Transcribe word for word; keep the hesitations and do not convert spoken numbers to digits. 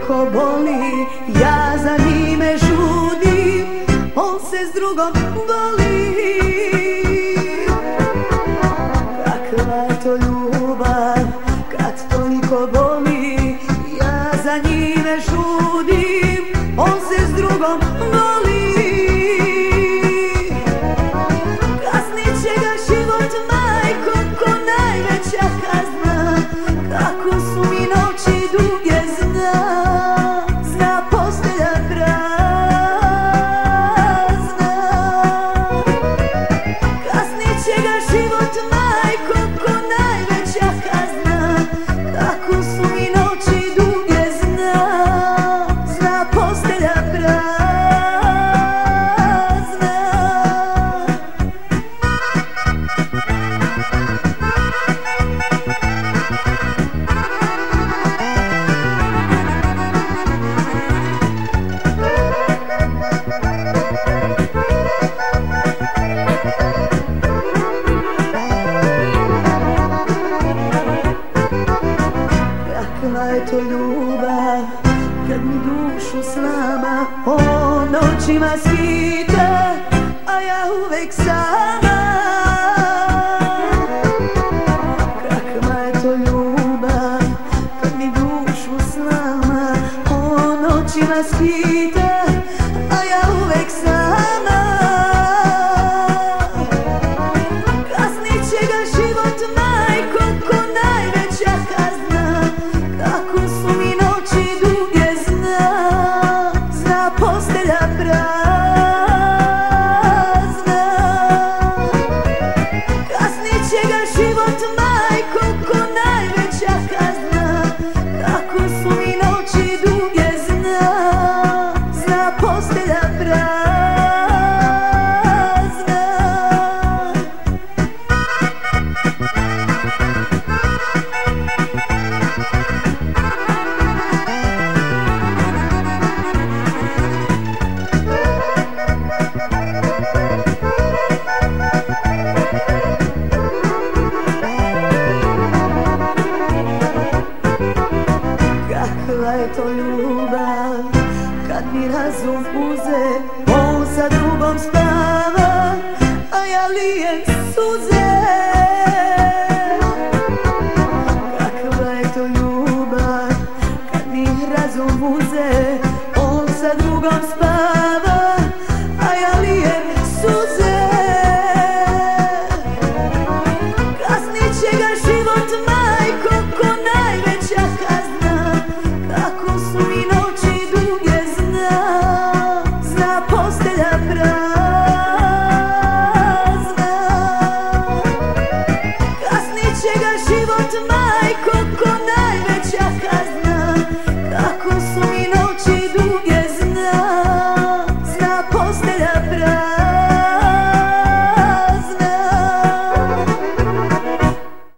toliko boli, ja za njime žudim, on se s drugom voli. Kakva je to ljubav kad toliko boli, ja za njime žudim, on se s drugom voli. Kaznit će ga život, majko, ko najveća kazna. Kako su mi noći duge, zna, zna postelja prazna. Kaznit će ga život, majko, ko najveća kazna. Kako su mi noći duge, zna, zna postelja prazna. Kakva je to ljubav kad mi dušu slama, on noćima skita, a ja uvek sama. Kakva je to ljubav kad mi dušu slama, on noćima skita, a ja uvek sama. Kaznit će ga život, majko, ko najveća kazna. Kako su mi noći duge, zna, zna postelja prazna. Kaznit će ga život, majko, ko najveća kazna. Kako su mi noći duge, zna, zna postelja prazna. Kakva je to ljubav kad mi razum uze, on sa drugom spava, a ja lijem suze. Kakva je to ljubav kad mi razum uze, on sa drugom spava,